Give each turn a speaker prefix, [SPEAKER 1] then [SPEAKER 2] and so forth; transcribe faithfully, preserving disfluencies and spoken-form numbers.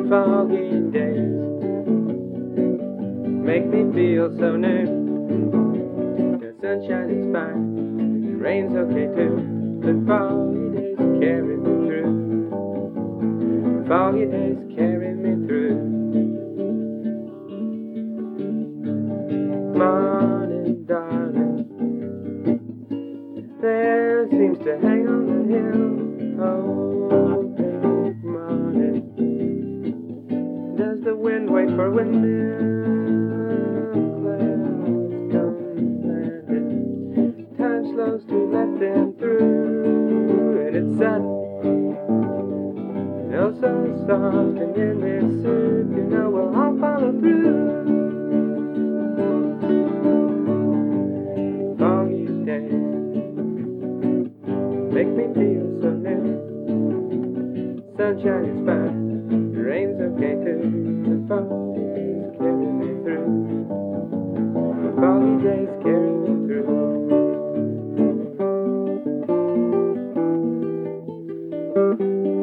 [SPEAKER 1] Foggy days make me feel so new. The sunshine is fine, the rain's okay too, but foggy days carry me through. Foggy days carry me through. Morning, darling, there seems to hang on the hill. Oh, pink morning, does the wind wait for windmill? Clouds come landing, time slows to let them through, and it's sudden, and oh so soft, and in this suit, you know we'll all follow through. Foggy days make me feel so new. Sunshine is fine, the rain's okay too. The foggy days carry me through. The foggy days carry me through. Thank you.